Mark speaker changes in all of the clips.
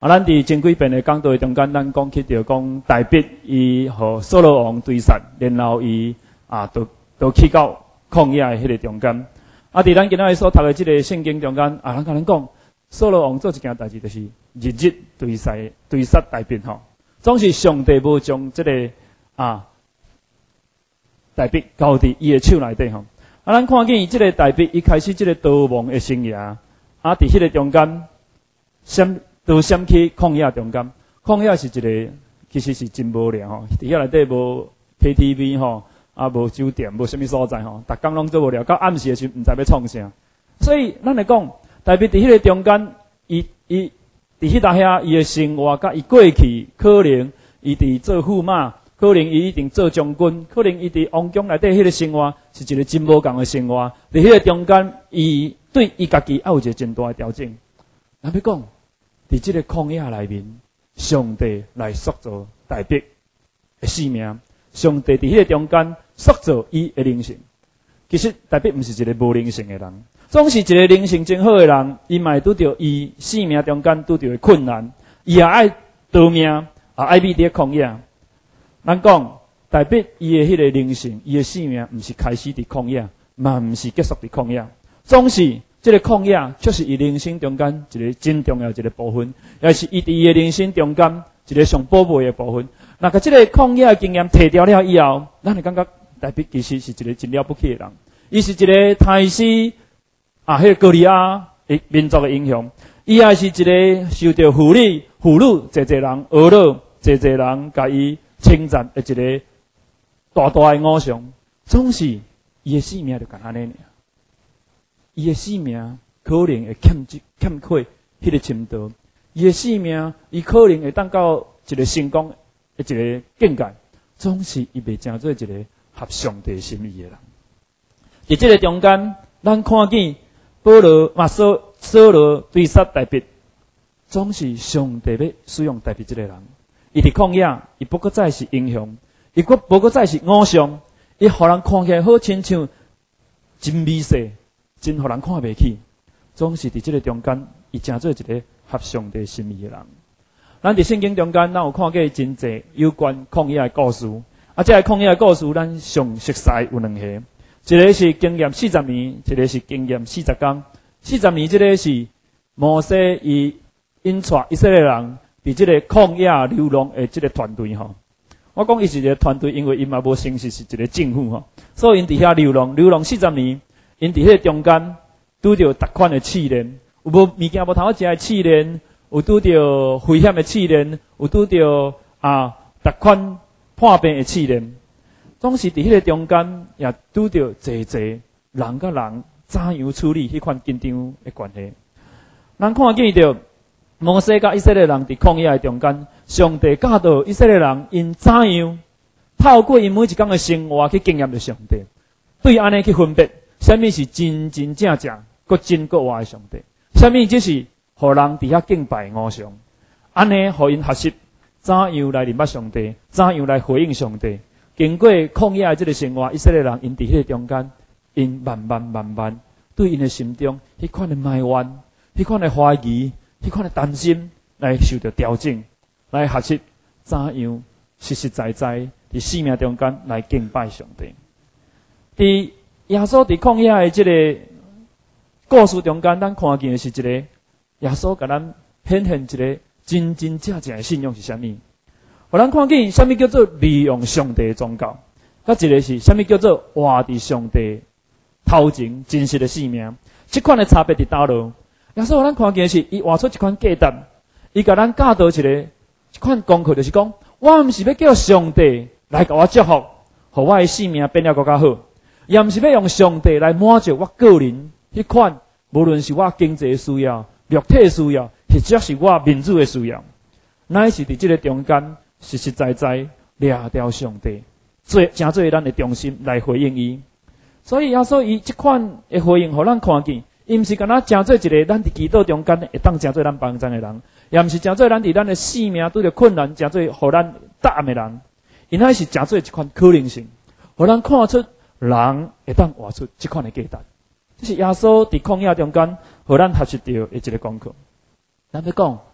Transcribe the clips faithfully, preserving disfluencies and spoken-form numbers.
Speaker 1: 啊，咱伫前几遍的讲道中间，咱讲起着讲大卫伊和扫罗王对杀，然后伊啊，都都去到旷野的迄个中间。啊，伫咱今仔日所读的即个圣经中间，啊，咱甲咱讲，扫罗王做一件代志，就是日日对杀对杀大卫吼，总是上帝无将即、这个啊大卫交伫伊的手内底吼。啊，咱看见即个大卫一开始即个逃亡的生涯，啊，伫迄个中间，闪都闪去旷野中间。旷野是一个其实是真无聊吼，伫遐内底无 K T V 吼。啊，无酒店，无啥物所在吼，逐工拢做无了，到暗时的时候，毋知要创啥。所以，咱来讲，特别伫迄个中间，伊伊伫迄搭遐，伊的生活甲伊过去，可能伊伫做驸马，可能伊一定做将军，可能伊伫王宫内底迄个生活是一个真无共的生活。伫迄个中间，伊对伊家己也有一个真大的调整。咱要讲，伫即个旷野内面，上帝来塑造大卫的生命。上帝伫迄个中间塑造伊的灵性。其实大卫毋是一个无灵性的人，总是一个灵性真好的人。伊嘛会拄着伊生命中间拄着的困难，伊也爱逃命，也爱避伫旷野。咱讲大卫伊的迄个灵性，伊的生命毋是开始伫旷野，嘛毋是结束伫旷野，总是这个旷野却是伊人生中间一个真重要一个部分，也是伊伫伊的人生中间一个上宝贝的部分。那个这个旷野的经验摕掉了以后，咱会感觉大卫其实是一个真了不起的人。伊是一个泰斯啊，迄、那个歌利亚的民族的英雄。伊也是一个受到妇女、妇女侪侪人讹落，侪侪人甲伊称赞的一个大大的偶像。总是伊的生命就干安尼尔，伊的生命可能会欠欠缺迄个深度，伊的生命伊可能会当到一个成功。一个境界，总是伊袂成做一个合上帝心意的人。伫这个中间，咱看见保罗嘛扫扫罗对杀大卫，总是上帝要使用大卫这个人。伊伫旷野，伊不过再是英雄，伊不不过再是偶像，伊互人看起来好亲像真美色，真互人看袂起。总是伫这个中间，伊成做一个合上帝心意的人。咱伫圣经中间，咱有看过真济有关旷野的故事。啊，这个旷野的故事，咱上熟悉有两个，一个是经验四十年，一个是经验四十天。四十年，这个是摩西伊引带以色列人伫这个旷野流浪的这个团队吼。我讲伊是一个团队，因为伊嘛无成实是一个政府吼，所以因伫遐流浪，流浪四十年，因伫迄中间拄着逐款的试炼，有无物件无通好食的试炼。有拄到危险的试炼，有拄到啊，逐款破病的试炼，总是伫迄个中间也拄到侪侪人甲人怎样处理迄款紧张的关系。咱看见着摩西甲以色列人伫旷野的中间，上帝教导以色列人因怎样透过因每一天的生活去经验着上帝，对安尼去分别，啥物是真真正正、搁真搁活的上帝，啥物即是。互人伫遐敬拜偶像，安尼互因学习怎样来认捌上帝，怎样来回应上帝。经过旷野的这个生活，以色列人因伫迄个中间，因慢慢慢慢对因的心中迄款的埋怨、迄款的怀疑、迄款的担心，来受到调整，来学习怎样实实在在伫生命中间来敬拜上帝。伫耶稣伫旷野的这个故事中间，咱看见的是一个。耶稣甲咱显现一个真真正正的信仰是啥物？互咱看见啥物叫做利用上帝的宗教，甲一个是啥物叫做活伫上帝头前真实的生命。这款的差别伫倒落？耶稣互咱看见的是，伊画出一款价值，伊甲咱教导一个一款功课，就是讲，我毋是要叫上帝来甲我祝福，互我的生命变了更加好，也毋是要用上帝来满足我个人迄款，无论是我经济的需要。肉体的需要，或者是我民主的需要，乃是伫这个中间实实在在掠掉上帝，做真做咱的中心来回应伊。所以耶稣伊这款的回应，互咱看见，伊毋是干那真做一个咱伫祈祷中间会当真做咱帮助的人，也毋是真做咱伫咱的生命拄着困难，真做互咱答案的人，伊乃是真做一款可能性，互咱看出人会当活出这款的价值。这是耶稣伫旷野中间，互咱学习到的一个功课。咱要讲，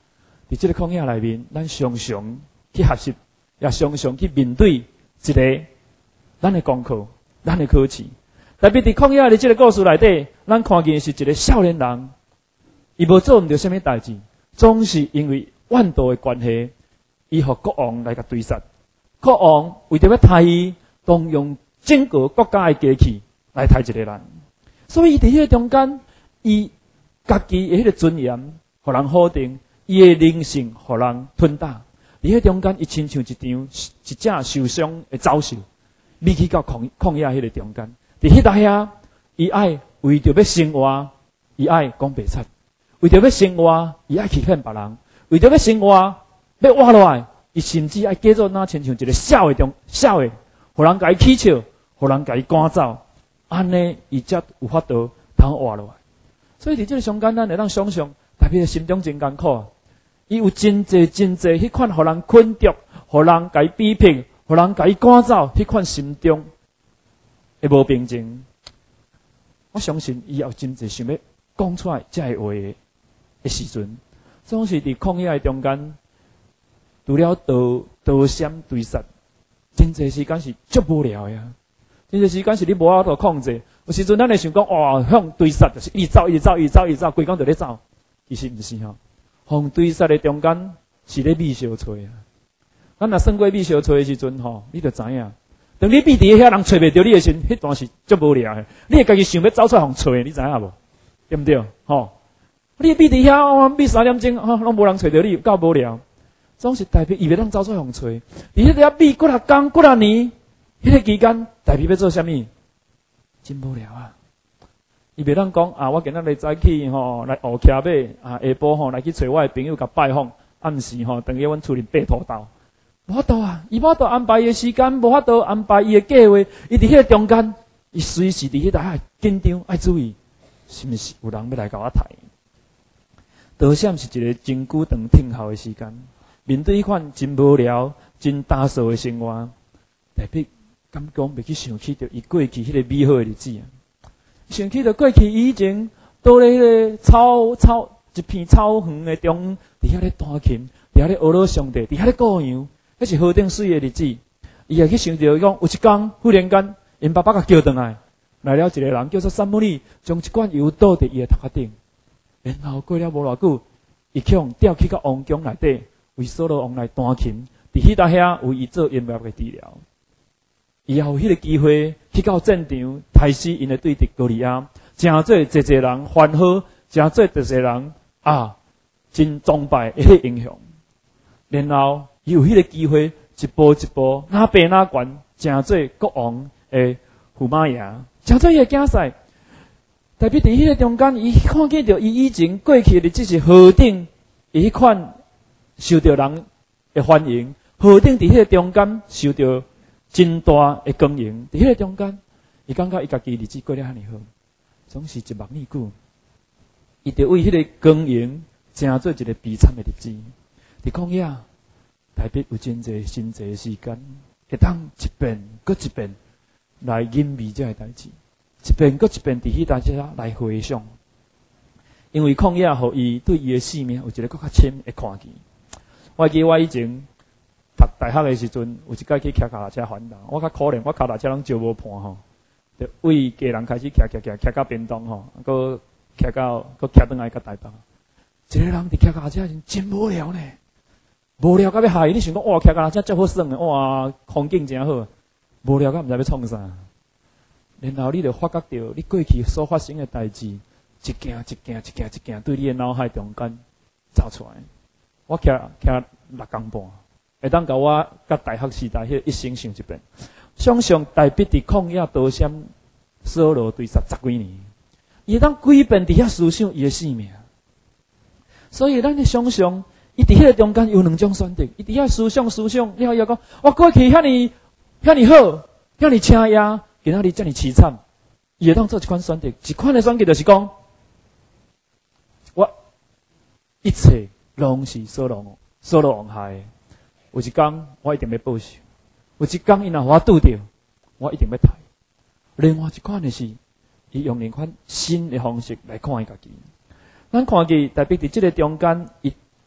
Speaker 1: 伫这个旷野内面，咱常常去学习，也常常去面对一个咱的功课，咱的考试。特别伫旷野的这个故事内底，咱看见是一个少年人，伊无做毋着什么代志，总是因为怨妒的关系，伊互国王来甲追杀。国王为着要杀伊，动用整个国家的机器来杀一个人。所以伫迄个中间，伊家己的迄个尊严，互人否定；伊的灵性，互人吞打。伫迄中间，伊亲像一张一只受伤的走兽，离去到旷旷野迄个中间。伫迄搭遐，伊爱为着要生活，伊爱讲白贼；为着要生活，伊爱欺骗别人；为着要生活，要活落来，伊甚至爱假作那亲像一个小的中小的，互人甲伊起笑，互人甲伊赶走，安尼伊才有法度通活落来。所以伫这个上简单，会当想象，大别心中真艰苦啊！伊有真济真济迄款互人困住，互人甲伊批评，互人甲伊赶走，迄款心中会无平静。我相信伊有真济想要讲出来这个话的时阵，总是伫旷野的中间，除了刀刀闪对杀，真济时间是足无聊的啊！真济时间是你无法度控制。有时阵咱会想讲，哇，向对杀就是一直走，一直走，一直走，一直走，规工就咧走。其实毋是吼，向对杀的中间是咧秘小找啊。咱若算过秘小找的时阵吼，你就知影。当你闭伫遐人找袂着你的时，迄段是足无聊的。你会家己想要走出来互找，你知影无？对毋对？吼，你闭伫遐，我闭三点钟，吼，拢无人找着你，够无聊。总是代表伊袂当走出来互找。伫迄个闭几若工、几若年，迄个期间代表要做啥物？真无聊啊！伊袂当讲啊，我今仔日早起吼来学骑马，啊下晡吼来去找我的朋友甲拜访，暗时吼等于阮厝里爬土豆。无法度啊！伊无法度安排伊的时间，无法度安排伊的计划。伊伫迄个中间，伊随时伫迄搭爱紧张，爱注意，是毋是有人要来甲我杀？多闪是一个真久长听候的时间。面对迄款真无聊、真打扫的生活，代表敢讲袂去想起着伊过去迄个美好的日子啊！想起着过去以前倒咧迄个草草一片草园的中，伫遐咧弹琴，伫遐咧学老上帝，伫遐咧过洋。迄是好顶水的日子，伊会去想着讲，有一天忽然间，因爸爸甲叫转来，来了一个人叫做撒母耳，将一罐油倒伫伊的头壳顶，然后过了无偌久，伊去调去到王宫内底，为扫罗王来弹琴，伫迄搭遐为伊做音乐的治疗。伊也有迄个机会去到战场，开始因的对敌歌利亚，真做侪侪人欢呼，真做侪侪人啊，真崇拜的迄个英雄，然后。伊有迄个机会，一步一步，哪爬哪悬，真做国王的驸马爷，真做伊的竞赛。特别伫迄个中间，伊看见着伊以前过去的日子是何等，伊迄款受到人的欢迎，何等伫迄个中间受到真大的光荣。伫迄个中间，伊感觉伊家己日子过得遐尼好，总是一目二久，伊就为迄个光荣，真做一个悲惨的日子。伫旷野。代表有真济真济时间，会当一遍搁一遍来吟味这个代志，一遍搁一遍伫迄搭遮来回想。因为旷野互伊对伊的生命有一个更较深的看见。我记得我以前读大学的时阵，有一摆去骑脚踏车环岛，我较可怜，我脚踏车拢招无伴吼，就为家人开始骑骑骑骑到屏东吼，搁骑到搁骑转来到台北。一个人伫骑脚踏车真无聊呢。无聊到要害你想讲哇，骑脚踏车真好耍的，哇，风景真好。无聊到毋知要创啥，然后你就发觉到你过去所发生的代志，一件一件一件一件，对你的脑海中间走出来。我骑骑六工半，会当甲我甲大学时代迄一生想一遍。想象大笔伫旷野刀闪扫罗对杀十几年，伊会当几遍伫遐思想伊的生命。所以咱咧想象。伊伫迄个中间有两种选择，伊伫遐思想思想，了后讲，我过去遐尼遐尼好，遐尼请呀，今仔日遮尼凄惨，伊会当做一款选择，一款的选择就是讲，我一切拢是扫罗扫罗王害的，有一天我一定要报仇，有一天伊若互我拄着，我一定要杀。另外一款的是，伊用另款新的方式来看伊家己。咱看见代表伫即个中间，伊。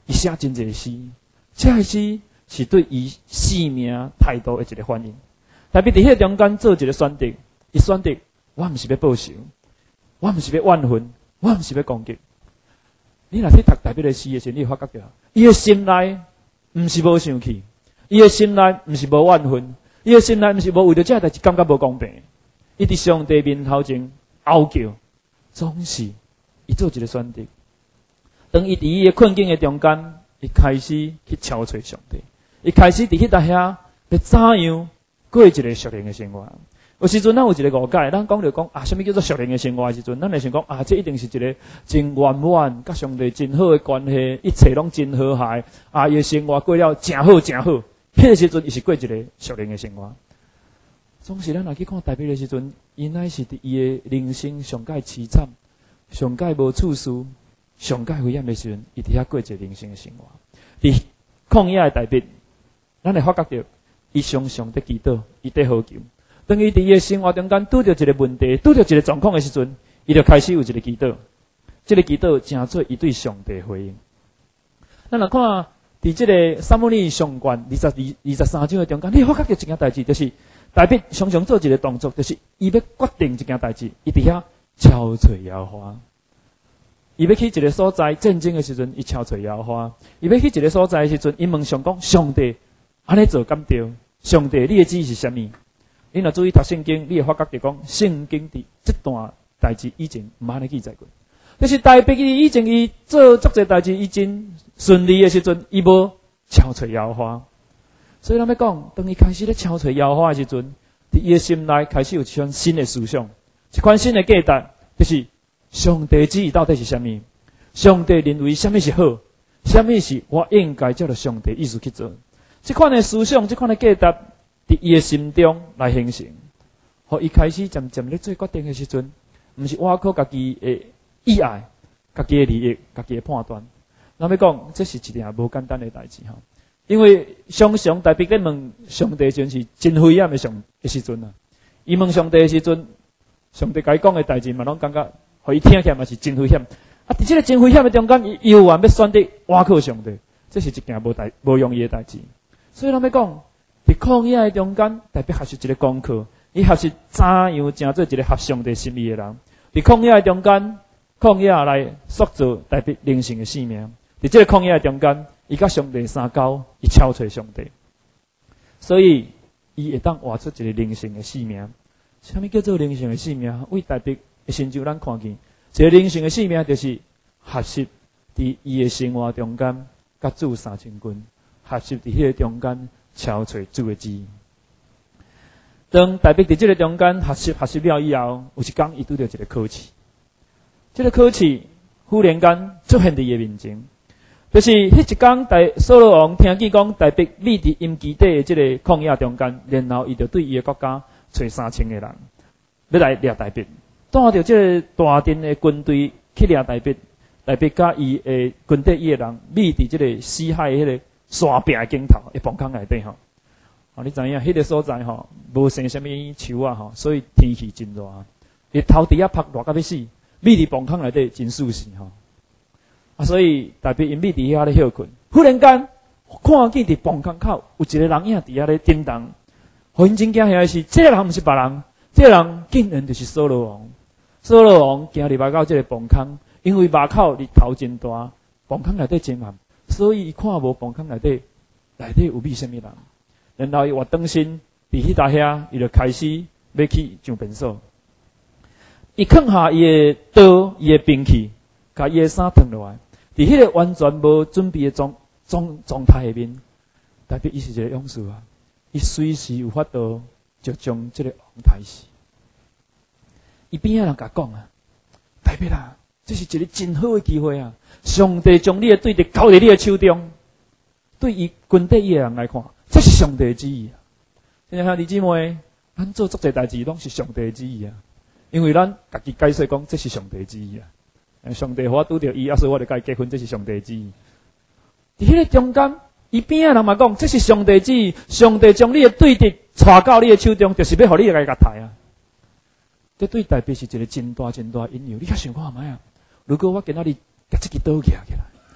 Speaker 1: 伊写真侪诗，这个诗是对伊生命态度的一个反应。大卫伫迄个中间做一个选择，伊选择我毋是要报仇，我毋是要怨恨，我毋是要攻击。你若去读大卫的诗的时候，你会发觉到，伊的心内毋是无生气，伊的心内毋是无怨恨，伊的心内毋是无为着这个代志感觉无公平。伊伫上帝面头前嗷叫，总是伊做一个选择。当伊伫伊的困境的中间，伊开始去敲找上帝，伊开始伫迄搭遐要怎样过一个属灵的生活。有时阵咱有一个误解，咱讲着讲啊，什么叫做属灵的生活的时阵，咱会想讲啊，这一定是一个真圆满、甲上帝真好的关系，一切拢真和谐，啊，伊的生活过了真好真好。迄个时阵，伊是过一个属灵的生活。总是咱若去看大卫的时阵，伊乃是伫伊的人生上界凄惨、上界无处事、上界危险的时阵，伊伫遐过一个人生的生活。伫旷野的大卫，咱会发觉到伊常常伫祈祷，伊伫呼求。当伊伫伊的生活中间拄着一个问题、拄着一个状况的时阵，伊就开始有一个祈祷。这个祈祷成做伊对上帝回应。咱来看伫这个撒母耳上卷二十二、二十三章的中间，你发觉到一件代志，就是大卫常常做一个动作，就是伊要决定一件代志，伊伫遐敲找耶和华。伊要去一个所在战争的时阵，伊敲找耶和华；伊要去一个所在的时阵，伊问上讲：上帝，安尼做敢对？上帝，你的旨意是啥物？你若注意读圣经，你会发觉到讲，圣经伫这段代志以前毋安尼记载过。但是大卫伊以前伊做足侪代志，伊真顺利的时阵，伊无敲找耶和华。所以咱要讲，当伊开始咧敲找耶和华的时阵，伫伊的心内开始有一款新的思想，一款新的价值，就是上帝旨意到底是啥物？上帝认为啥物是好？啥物是我应该照着上帝意思去做？这款的思想，这款的价值。伫伊的心中来形成，互伊开始渐渐咧做决定的时阵，毋是我靠家己的意爱、家己的利益、家己的判断。咱要讲，这是一件无简单的代志吼。因为常常大卫咧问上帝，阵是真危险的上的时阵啊。伊问上帝的时阵，上帝甲伊讲的代志嘛，拢感觉互伊听起来嘛是真危险。啊，伫这个真危险的中间，伊又愿要选择倚靠上帝，这是一件无代无容易的代志。所以咱要讲。伫旷野的中间，大卫学习一个功课，伊学习怎样成做一个合上帝心意的人。伫曠野的中间，曠野来塑造大卫灵性的生命。伫这个旷野的中间，伊甲上帝相交，伊敲找上帝，所以伊会当活出一个灵性的生命。什么叫做灵性的生命？为大卫的身上咱看见，一个灵性的生命就是学习伫伊的生活中间，甲主相亲近，学习伫迄个中间。敲找主的旨意。当大卫伫这个中间学习学习了以后，有一天伊拄到一个考试。这个考试忽然间出现伫伊面前，就是迄一天，大扫罗王听见讲大卫立伫因基地的这个旷野中间，然后伊就对伊的国家找三千个人，要来掠大卫。带着这个大阵的军队去掠大卫，大卫甲伊的军队伊的人立伫这个死海迄个。山壁的尽头，一崩坑内底吼，啊，你知影迄个所在吼，无生什么树啊吼，所以天气真热，日头底下晒热到要死，秘伫崩坑内底真舒适吼，啊，所以大卫因秘伫遐咧休困，忽然间看见伫崩坑口有一个人影伫遐咧震动，互因真惊遐是，这个人毋是别人，这个人竟然就是扫罗王，扫罗王行入来到这个崩坑，因为马口日头真大，崩坑内底真暗。所以伊看无崩坑内底，内底有秘什么人？然后伊活转身，伫迄搭遐，伊就开始要去上便所。伊放下伊的刀、伊的兵器，甲伊的衫脱落来。伫迄个完全无准备的状状状态下面，代表伊是一个勇士啊！伊随时有法度就将这个王杀死。伊边仔人甲讲啊，代表啦，这是一个真好的机会啊！上帝将你的对敌交在你的手中，对于军队的人来看，这是上帝的旨意啊！现在兄弟姊妹，咱做足侪代志，拢是上帝的旨意啊！因为咱家己解释讲，这是上帝的旨意啊！上帝我拄着伊，啊，所以我就甲伊结婚，这是上帝的旨意。伫迄个中间，伊边仔人嘛讲，这是上帝的旨意，上帝将你的对敌带到你的手中，就是要互你来甲杀啊！这对大卫是一个真大真大引诱，你遐想看觅啊！如果我今仔日甲这支刀举起来，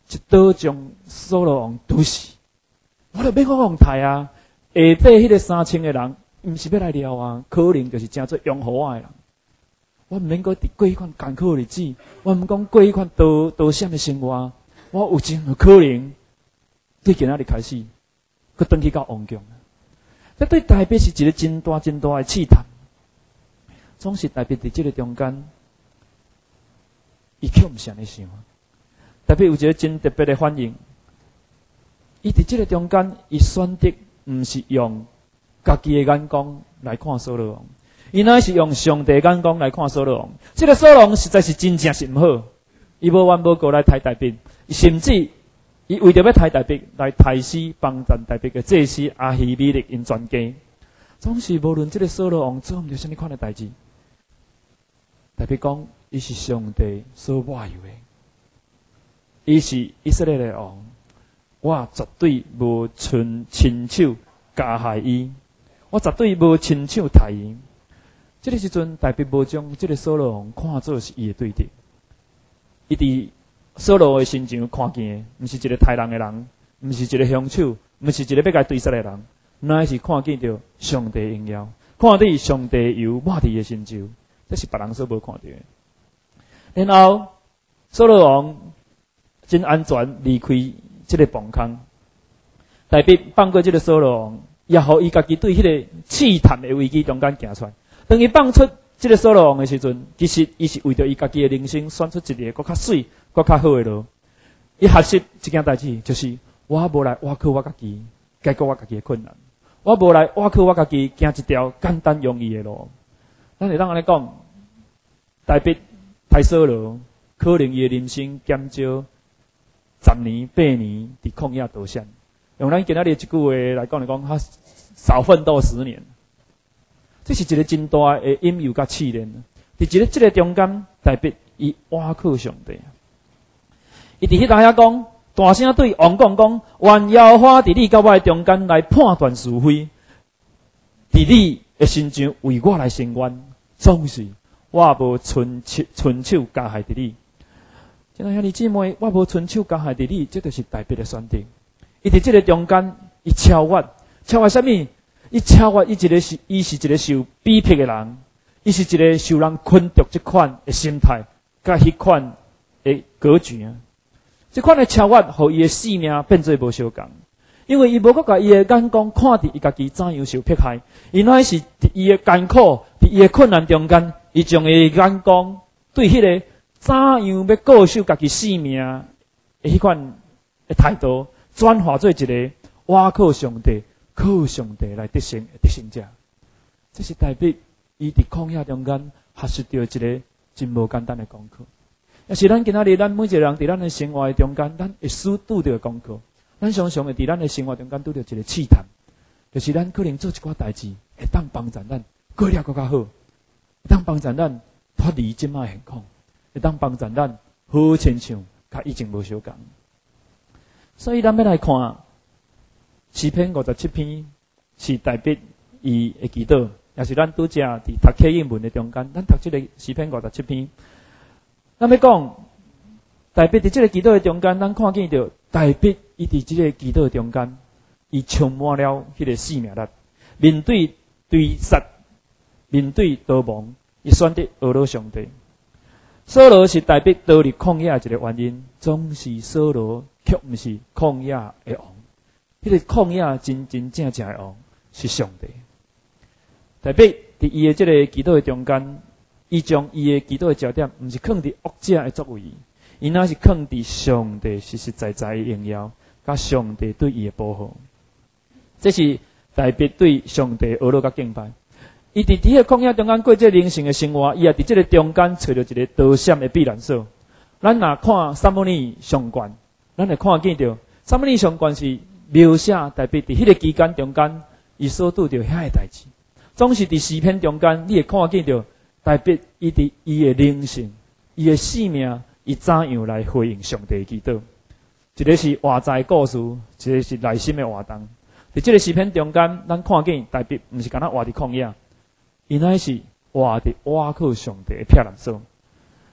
Speaker 1: 一刀将扫罗王毒死。我就要我王太啊！下底迄个三千个人，毋是要来撩啊，可能就是真做拥护我的人。我毋免过伫过迄款艰苦的日子，我毋讲过迄款刀刀闪的生活，我有真有可能对今仔日开始，佮转去到王宫。这对大卫是一个真大真大的试探。总是大卫伫即个中间，伊却毋是安尼想。大卫有一个真特别的反应。伊伫即个中间，伊选择毋是用家己的眼光来看扫罗王，伊乃是用上帝的眼光来看扫罗王。即、这个扫罗王实在是真正是毋好，伊无冤无故来杀大卫，甚至伊为着要杀大卫来杀死帮助大卫的祭司亚希米勒因全家。总是无论即个扫罗王做毋着啥物款的代志，大卫讲伊是上帝所抹油的，伊是以色列的王。我绝对无亲亲手加害伊，我绝对无亲手杀伊。这个时阵，大卫无将这个扫罗王看作是伊的对敌，伊伫扫罗的心上看见的，毋是一个杀人的人，毋是一个凶手，毋是一个要甲对杀的人，乃是看见着上帝的荣耀，看见上帝油抹伫伊的身上，这是别人所无看到的。然后，扫罗王真安全离开这个崩坑，大卫放过这个扫罗王，也互伊家己对迄个试探的危机中间行出来。当伊放出这个扫罗王的时阵，其实伊是为着伊家己的人生选出一个更较水、更较好的路。伊学习一件代志，就是我无来挖苦我家己，解决我家己的困难；我无来挖苦我家己，行一条简单容易的路。咱会当安尼讲，大卫太扫罗，可能伊的人生减少十年、八年伫旷野道上，用咱今仔日一句话来讲来讲，他少奋斗十年。这是一个真大的引诱甲试炼。伫一个这个中间，大卫伊倚靠上帝。伊伫迄搭遐讲，大声对王讲讲：愿耶和华伫你甲我的中间来判断是非，伫你的身上为我来伸冤，总是我无伸手伸手加害伫你。亲爱兄弟姊妹，我无伸手加害伫你，这就是大卫的选择。伊伫即个中间，伊超越，超越啥物？伊超越伊一个是，伊是一个受逼迫的人，伊是一个受人困住这款的心态，甲迄款的格局啊。这款的超越，互伊的性命变做无相共。因为伊无搁甲伊的眼光看伫伊家己怎样受迫害，伊乃是伫伊的艰苦、伫伊的困难中间，伊将伊的眼光对迄个怎样要固守家己性命的迄款的态度，转化做一个倚靠上帝、靠上帝来得胜的得胜者。这是大卫伊伫旷野中间学习到一个真无简单的功课，也是咱今仔日咱每一个人伫咱的生活中间，咱会所拄到的功课。咱常常会伫咱的生活中间拄到一个试探，就是咱可能做一寡代志，会当帮助咱过了更较好，会当帮助咱脱离即卖现况。会当帮助咱好亲像，甲以前无相共。所以咱要来看诗篇五十七篇，是大卫伊的祈祷，也是咱拄则伫读启应文的中间，咱读即个诗篇五十七篇。咱要讲大卫伫即个祈祷的中间，咱看见着大卫伊伫即个祈祷的中间，伊充满了迄个生命力，面对对杀，面对逃亡，伊选择阿罗上帝。扫罗是大卫逃离旷野的一个原因，总是扫罗却毋是旷野的王。迄、那个旷野真真正正的王是上帝。大卫伫伊的即个祈祷的中间，伊将伊的祈祷的焦点，毋是放伫恶者的作为，伊乃是放伫上帝实实在在的荣耀，甲上帝对伊的保护。这是大卫对上帝阿罗甲敬拜。伊伫伫个旷野中间过这人生的生活，伊也伫这个中间找到一个逃闪的避难所。咱若看撒母耳上卷，咱会看见着撒母耳上卷是描写大卫伫迄个期间中间，伊所拄着遐个代志。总是伫诗篇中间，你会看见着大卫伊伫伊的人生、伊的生命，伊怎样来回应上帝的祈祷。一个是外在故事，一个是内心的活动。伫这个诗篇中间，咱看见大卫毋是干那活伫旷野。伊乃是活伫倚靠上帝的避难所。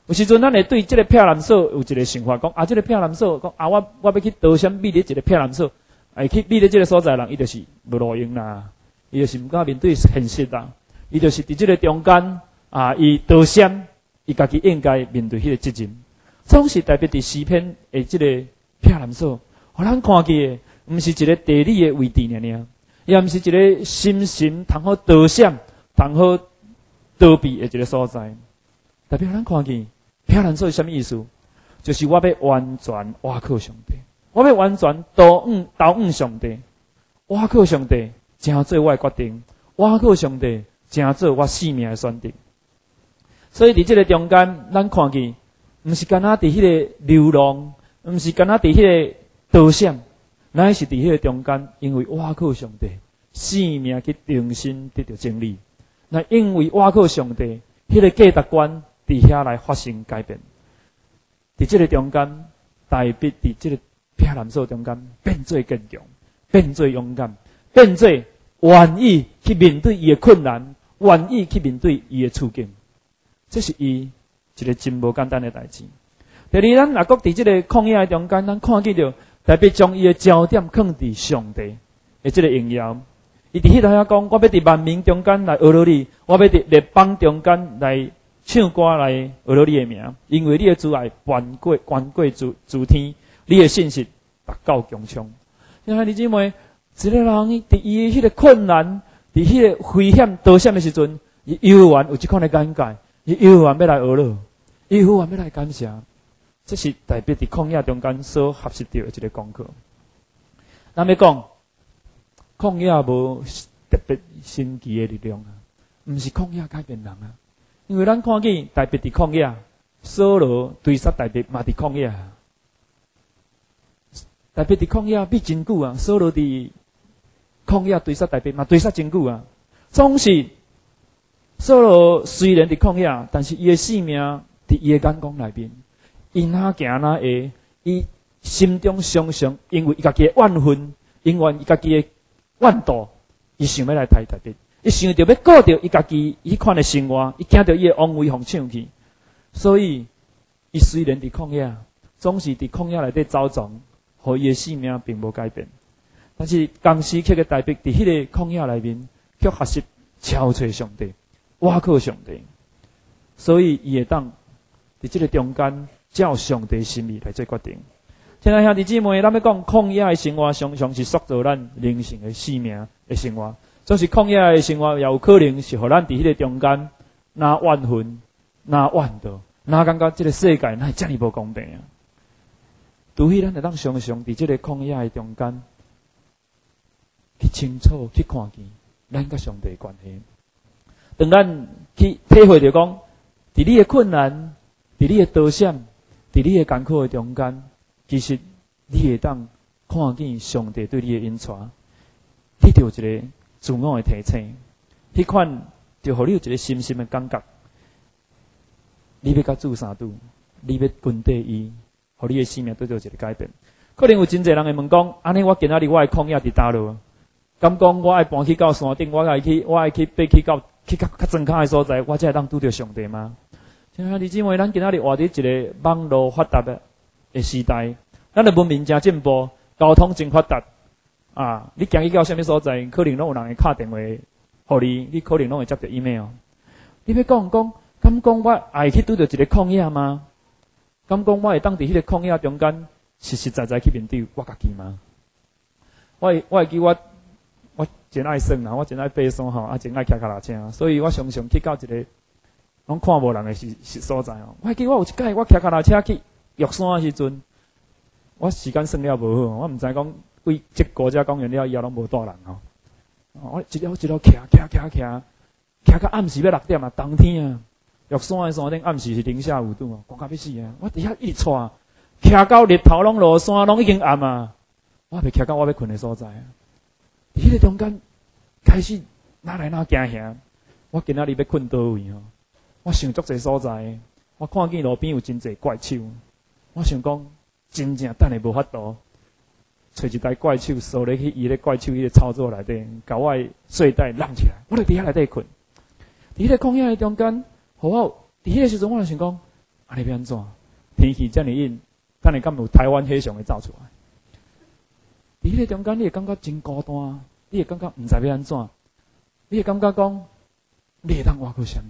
Speaker 1: 有时阵咱会对即个漂蓝色有一个想法，讲啊，即、这个漂蓝色，讲啊，我我要去刀闪秘咧一个漂蓝色，哎，去秘咧即个所在人，伊就是无路用啦，伊就是毋敢面对现实啦，伊就是伫即个中间啊，伊刀闪，伊家己应该面对迄个责任。总是特别伫诗篇诶，即个漂蓝色，互咱看见诶，毋是一个地理诶位置尔尔，也毋是一个心神通好刀闪、通好逃避诶一个所在。特别咱看见漂蓝色是啥物意思？就是我要完全倚靠上帝，我要完全投往投往上帝，倚靠上帝，正做我诶决定，倚靠上帝，正做我生命诶选择。所以伫即个中间，咱看见。毋是干那伫迄个流浪，毋是干那伫迄个刀闪，乃是伫迄个中间，因为倚靠上帝，生命去重新得到真理。那因为倚靠上帝，迄个价值观伫遐来发生改变。伫即个中间，大笔伫即个漂蓝色中间变做坚强，变做勇敢，变做愿意去面对伊的困难，愿意去面对伊的处境。这是伊。一个真无简单的代志。第二，咱若国伫即个抗疫的中间，咱看见着特别将伊的焦点放伫上帝的即个荣耀。伊伫迄度遐讲，我要伫万民中间来学罗你，我要伫列邦中间来唱歌来学罗你的名，因为你的主爱冠过冠过主主天，你的信息达到强冲。因为弟兄姊妹，一个人伫伊迄个困难、伫迄个危险刀闪的时阵，伊犹原有即款的感觉，伊犹原要来学罗。伊忽然要来感谢，这是代表伫抗疫中间所学习到的一个功课。咱要讲抗疫无特别神奇的力量啊，毋是抗疫改变人啊。因为咱看见代表伫抗疫，扫罗对杀代表嘛伫抗疫，代表伫抗疫比真久啊。扫罗伫抗疫对杀代表嘛对杀真久啊。总是扫罗虽然伫抗疫，但是伊的性命。伫伊的眼光内面，伊哪行哪会，伊心中常常因为伊家己的怨恨，因为伊家己的怨妒，伊想要来杀大笔，伊想着要顾着伊家己迄款的生活，伊惊着伊的王位互抢去，所以伊虽然伫抗疫，总是伫抗疫内底走撞，互伊的性命并无改变。但是当时刻的大笔伫迄个抗疫内面，却学习超找上帝，倚靠上帝，所以伊会当。伫即个中间，照上帝心意来做决定。亲爱兄弟姊妹，咱要讲抗疫的生活，常常是塑造咱灵性的生命的生活。总是抗疫的生活，也有可能是互咱伫迄个中间，哪怨恨，哪怨妒，哪感觉即个世界哪会遮尔无公平啊？除非咱会当常常伫即个抗疫的中间，去清楚去看见咱甲上帝的关系。当咱去体会着讲，伫你的困难。伫你的刀闪，伫你的艰苦的中间，其实你会当看见上帝对你的恩宠，迄着一个自我的提醒，迄款就互你有一个深深的感觉。你要甲主相拄，你要跟对伊，互你的生命得到一个改变。可能有真侪人会问讲，安尼我今仔日我的抗疫伫倒落？敢讲我爱搬去到山顶，我爱去，我爱去爬去到去较较庄脚的所在，我才会当拄着上帝吗？兄弟姊妹，咱今仔日活伫一个网络发达的的时代，咱的文明真进步，交通真发达啊！你行去到什么所在，可能拢有人会敲电话互你，你可能拢会接到 email。你要讲讲，敢讲我爱去拄着一个抗疫吗？敢讲我会当伫迄个抗疫中间实实在在去面对我家己吗？我会我会记我我真爱耍啦，我真爱爬山吼，啊真爱骑脚踏车，所以我常常去到一个。拢看无人诶是是所在哦。我记我有一摆，我骑脚踏车去玉山诶时阵，我时间算了无好，我毋知讲为即国家公园了以后拢无带人吼。我一路一路骑骑骑骑，骑到暗时要六点啊，冬天啊，玉山诶山顶暗时是零下五度哦，寒到要死啊！我伫遐一直带，骑到日头拢落山，拢已经暗啊，我袂骑到我要困诶所在啊。伫迄个中间开始哪来哪惊吓，我今仔日要困倒位哦？我想足侪所在，我看见路边有真侪怪手，我想讲真正等下无法度，找一台怪手，锁咧去伊咧怪手伊咧操作内底，甲我诶睡袋揽起来，我伫底下内底困。伫迄个抗疫诶中间，互我伫迄个时阵，我就想讲， 安尼要安怎？天气遮尔阴，等下敢有台湾黑熊会走出来？伫迄个中间，你会感觉真孤单，你会感觉毋知要安怎？你会感觉讲，你会当活过啥物？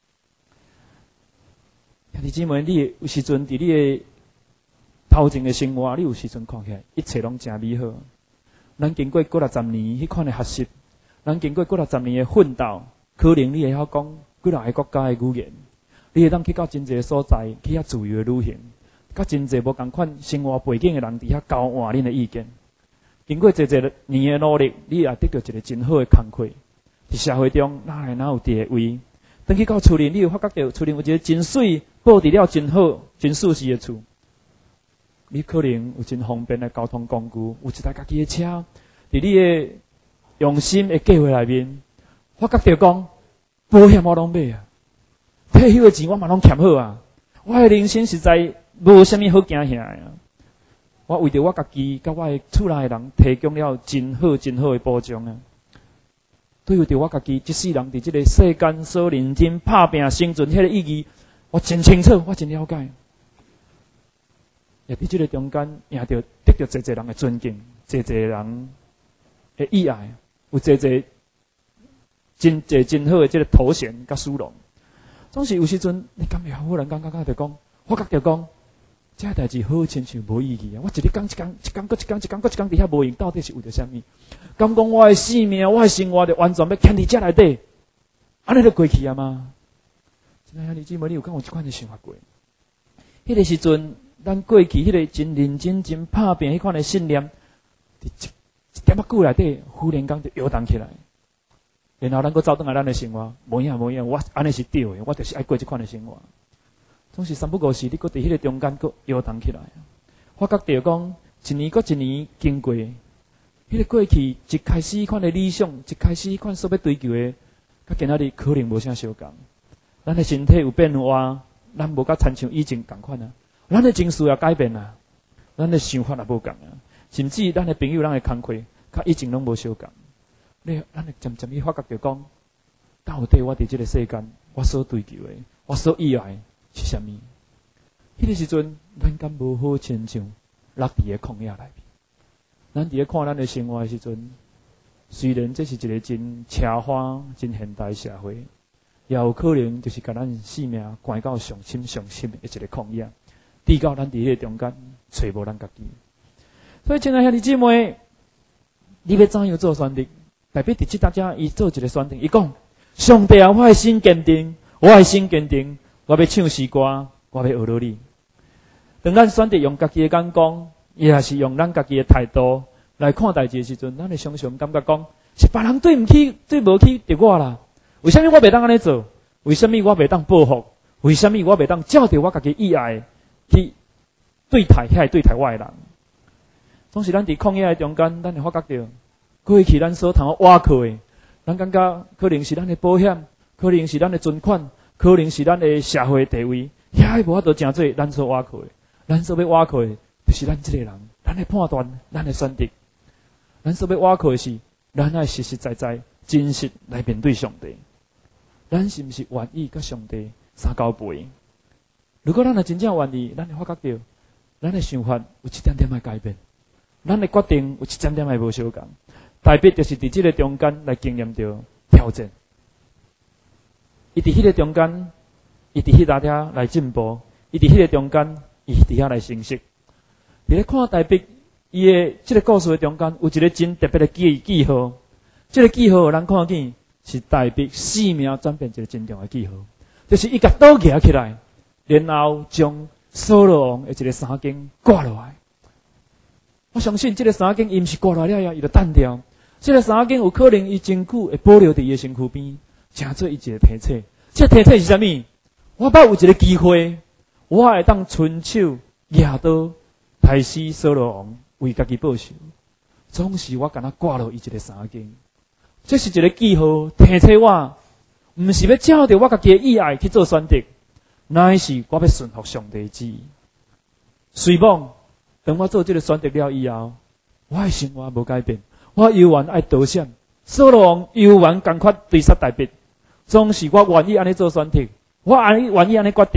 Speaker 1: 兄弟姊妹，你有时阵伫你的头前的生活，你有时阵看起来一切拢真美好。咱经过几六十年迄款的学习，咱经过几六十年的奋斗，可能你会晓讲几六个国家的语言，你会当去到真侪所在去遐自由的旅行，甲真侪无共款生活背景的人伫遐交换恁的意見。经過一一年的努力，你也得到一個真好的工課。伫社會中，哪來哪有地位？等去到厝裡，你有發覺到厝裡有一個真水，布置了真好、真舒適的厝。你可能有真方便的交通工具，有一台家己的車，伫你的用心的計劃內面，發覺到講保險我攏買啊，退休的錢我嘛攏欠好啊，我的人生實在無啥物好驚嚇啊。我為着我家己，甲我的厝內的人提供了真好、真好的保障啊！對於着我家己，一世人佇這個世間所認真打拼生存，迄個意義，我真清楚，我真了解。也佇這個中間，贏着得到儕儕人的尊敬，儕儕人的意愛，有儕儕真儕真好的這個頭銜甲殊榮。總是有時陣，你感覺好人感覺着講，我覺着講。這代志好親像無意義啊！我一日講一講，一講過一講，一講過一講，佇遐無用，到底是為着啥物？敢講我的生命，我的生活，就完全要牽佇遮內底，安尼就過去啊嘛！真係兄弟姊妹，你有敢有這款的想法過？迄個時陣，咱過去迄個真認真、真打拼迄款的信念，佇一一點仔久內底，忽然間就搖動起來，然後咱擱走轉來咱的生活，無影無影，我安尼是對的，我就是愛過這款的生活。總是三不五時，你擱佇迄個中間擱搖動起來，發覺到講一年擱一年經過，迄、那個過去一開始款的理想，一開始款所要追求的，甲今仔日可能無啥相共。咱的身體有變化，咱無甲親像以前共款啊。咱的情緒也改變啊，咱的想法也無共啊，甚至咱的朋友、咱的工課，甲以前攏無相共。你咱會漸漸去發覺到講，到底我佇這個世間，我所追求的，我所意愛。是啥物？迄個時陣，咱敢無好親像落佇個曠野內面。咱佇個看咱的生活的時陣，雖然這是一個真車花、真現代社會，也有可能就是甲咱生命關到上深上深的一個曠野，直到咱佇迄個中間找無咱家己。所以，親愛兄弟姊妹，你要怎樣做選擇？代表佇即搭遮，伊做一個選擇，伊講：上帝啊，我的心堅定，我的心堅定。我要唱詩歌，我要學落你。當咱選擇用家己的眼光，也是用咱家己的態度來看代志的時陣，咱會常常感覺講，是別人對唔起，對無起着我啦。為什麼我袂當安尼做？為什麼我袂當報復？為什麼我袂當照着我家己意愛去對待遐個對待我的人？總是咱佇曠野的中間，咱會發覺到過去咱所通挖去的，咱感覺可能是咱的保險，可能是咱的存款。可能是咱的社會地位，遐無法度誠濟咱所挖去的，咱所要挖去的，就是咱這個人，咱的判斷，咱的選擇，咱所要挖去的是，咱愛實實在在、真實來面對上帝。咱是毋是願意甲上帝相交陪？如果咱係真正願意，咱會發覺到，咱的想法有一點點的改變，咱的決定有一點點的無相共，代表就是佇這個中間來經驗到挑戰。伊佇迄個中間，伊佇迄搭遐來進步，伊佇迄個中間，伊佇遐來成熟。佇咧看代筆，伊個即個故事的中間有一個真特別的記記號，即、這個記號互人看見是代筆生命轉變一個真重的記號，就是伊甲倒舉起來，然後將掃羅王的一個衫經掛落來。我相信即個衫經伊毋是掛落來了，伊就斷掉。即、這個衫經有可能伊真久會保留佇伊的身軀邊。成做伊一個體冊，這個體冊是啥物？我捌有一個機會，我會當伸手拿刀，大死掃羅王為家己報仇。總是我敢若掛落伊一個衫經，這是一個記號，體冊我，毋是要照着我家己的意愛去做選擇，乃是我要順服上帝旨意。隨望，當我做這個選擇了以後，我的生活無改變，我猶原愛逃閃，掃羅王猶原趕快追殺大筆。總是我願意安尼做選擇，我安尼願意安尼決定，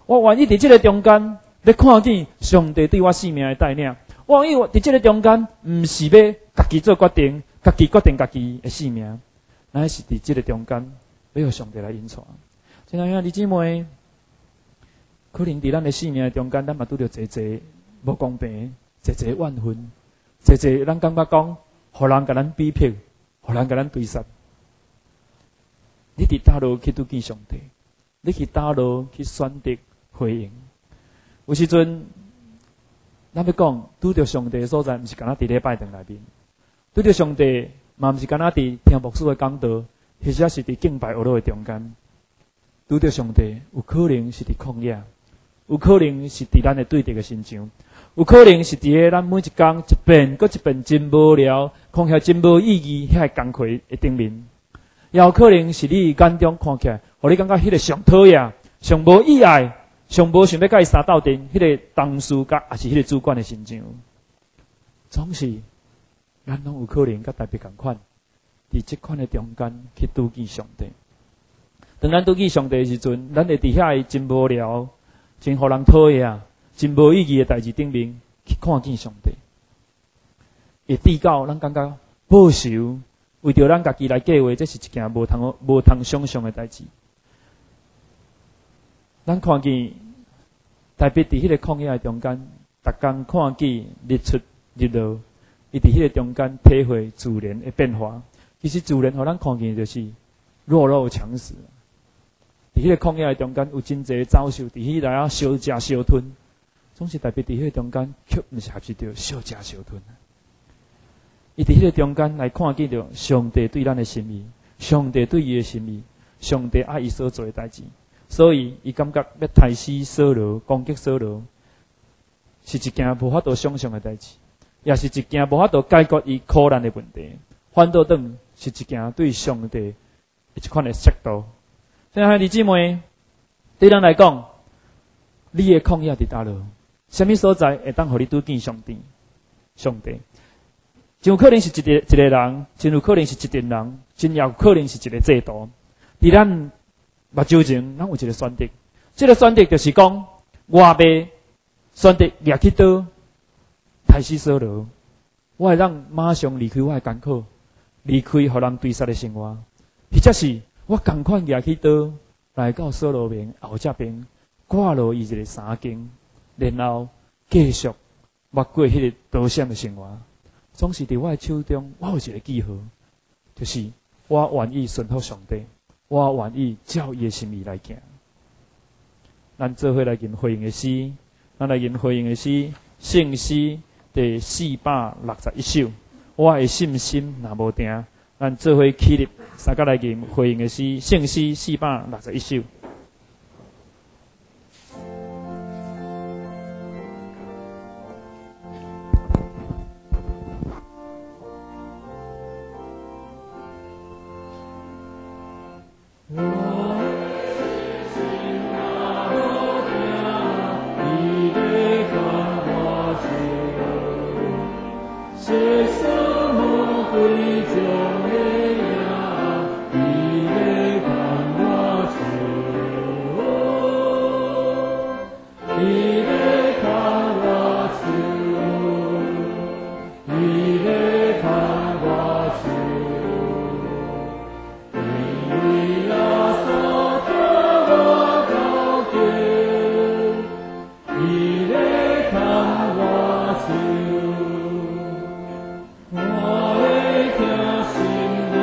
Speaker 1: 我愿意伫这个中间，要看见上帝对我生命的带领。我愿意伫这个中间，毋是要家己做决定，家己决定家己的生命，乃是伫这个中间，要由上帝来引带。亲爱兄弟姊妹，可能伫咱的生命的中间，咱嘛拄着侪侪无公平，侪侪怨恨，侪侪咱感觉讲，互人甲咱比拼，互人甲咱对杀。你伫倒落去拄见上帝？你去倒落去选择回应？有时阵，咱要讲拄着上帝的所在，毋是干那伫礼拜堂内面；拄着上帝，嘛毋是干那伫听牧师的讲道，或者是伫敬拜学堂的中间。拄着上帝，有可能是伫旷野，有可能是伫咱的对敌的身上，有可能是伫个咱每一工一遍搁一遍真无聊、看起来真无意义遐个工课的顶面，也有可能是你眼中看起来，互你感觉迄个上讨厌、上无意爱、上无想要甲伊相斗阵，迄个同事甲也是迄个主管的身上，总是咱拢有可能甲特别共款，伫即款的中间去拄见上帝。当咱拄见上帝的时阵，咱会伫遐真无聊、真互人讨厌、真无意义的代志顶面去看见上帝，会抵到咱感觉报仇，为着咱家己来计划，这是一件无通无通想象的代志。咱看见特别伫迄个旷野的中间，逐工看见日出日落，伊伫迄个中间体会自然的变化。其实自然互咱看见就是弱肉强食。伫迄个旷野的中间，有真侪走兽伫迄内啊小食小吞，总是特别伫迄个中间，却毋是合适着小食小吞。伊伫迄个中间来看见着上帝对咱的心意，上帝对伊的心意，上帝爱伊所做的代志，所以伊感觉要杀死扫罗、攻击扫罗，是一件无法度想象的代志，也是一件无法度解决伊苦难的问题。反倒转是一件对上帝一款的亵渎。亲爱的姊妹，对咱来讲，你的旷野伫倒落？什么所在会当互你拄见上帝？上帝，真有可能是一个一个人，真有可能是一群人，真也有可能是一个制度。伫咱目睭前，咱有一个选择，这个选择就是讲，我要选择掠去刀，杀死扫罗，我会让马上离开我的艰苦，离开互人追杀的生活，或者是我赶快掠起刀来到扫罗面后这边，挂落伊一个三更，然后继续越过迄个刀闪的生活。总是伫我的手中，我有一个记号，就是我愿意顺服上帝，我愿意照伊的心意来行。咱做伙来吟回应的诗，咱来吟回应的诗，圣诗第四百六十一首。我的信心若无定，咱做伙起立。三个来吟回应的诗，圣诗四百六十一首。
Speaker 2: 我的听心。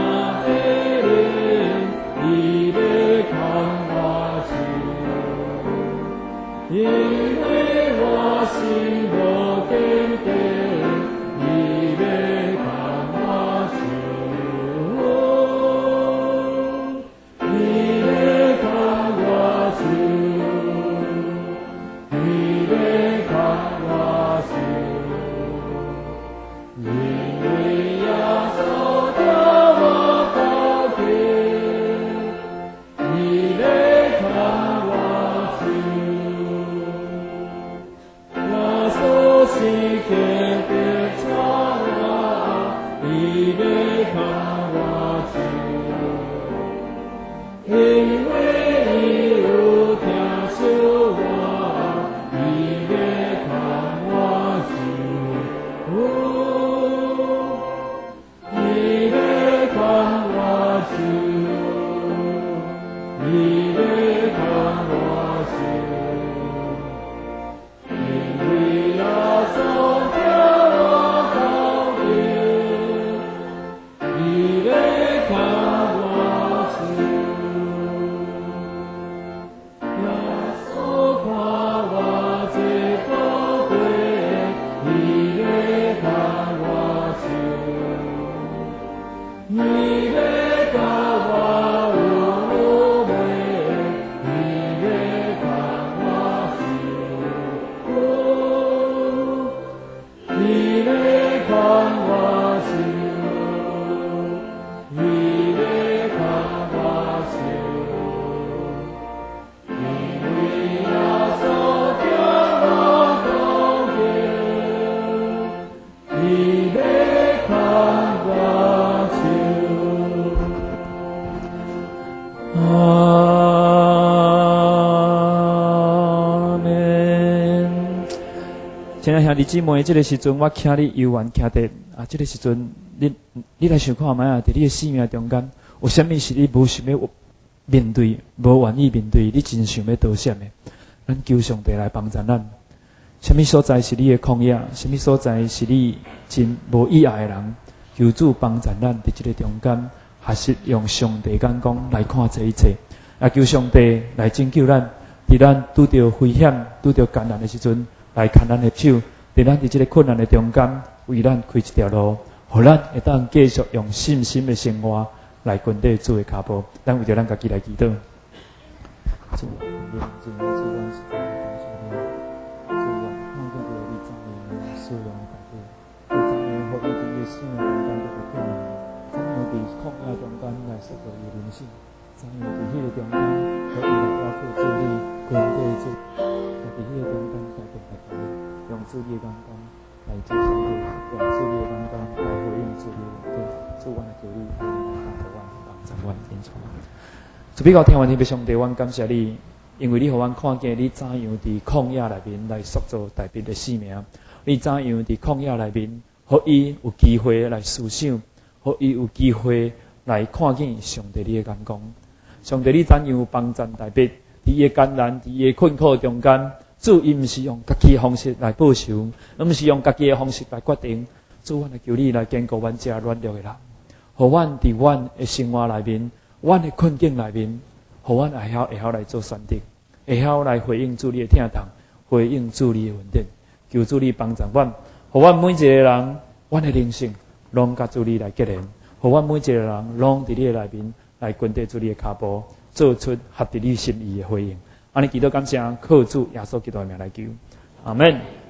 Speaker 1: 兄弟姊妹，这个时阵我请你游玩徛伫啊，这个时阵你你来想看觅啊，伫你的生命中间，有啥物是你无想要面对、无愿意面对，你真想要躲闪的？咱求上帝来帮助咱。什么所在是你的旷野？什么所在是你真无意爱的人？求主帮助咱伫这个中间，学习用上帝眼光来看这一切，啊，求上帝来拯救咱。伫咱拄着危险、拄着艰难的时阵，来牵咱的手；伫咱伫这个困难的中间，为咱开一条路，互咱会当继续用信心的生活来跟着主的脚步。咱为着咱家己来祈祷。主，愿主主万事都感谢你，主愿看见着你赞美使用的大家，你赞美互伊伫伊生命中间得到困难，赞美伫旷野中间来塑造伊人生，赞美伫迄个中间，互伊来要求主你。跟着主，在伫迄个中间改变家己，用主你的眼光来接受你，用主你的眼光来回应主你的对，主我来求你，来帮助我，帮助我天主。主比较听完天父上帝，阮感谢你，因为你互阮看见你怎样伫旷野内面来塑造大笔的生命，你怎样伫旷野内面，互伊有机会来思想，互伊有机会来看见上帝你的眼光。上帝你怎样帮助大笔？伫伊个艰难，伫伊个困苦中间，主伊毋是用家己的方式来报仇，毋是用家己的方式来决定。主，阮来求你来坚固阮这软弱的人，互阮伫阮的生活内面，阮的困境内面，互阮会晓会晓来做选择，会晓来回应主你的听堂，回应主你的恩典。求主你帮助阮，互阮每一个人，阮的人生拢甲主你来结连，互阮每一个人拢伫你的内面来跟着主你的脚步。做出合伫你心意的回应，安尼祈祷感谢，靠主耶稣基督的名来求，阿门。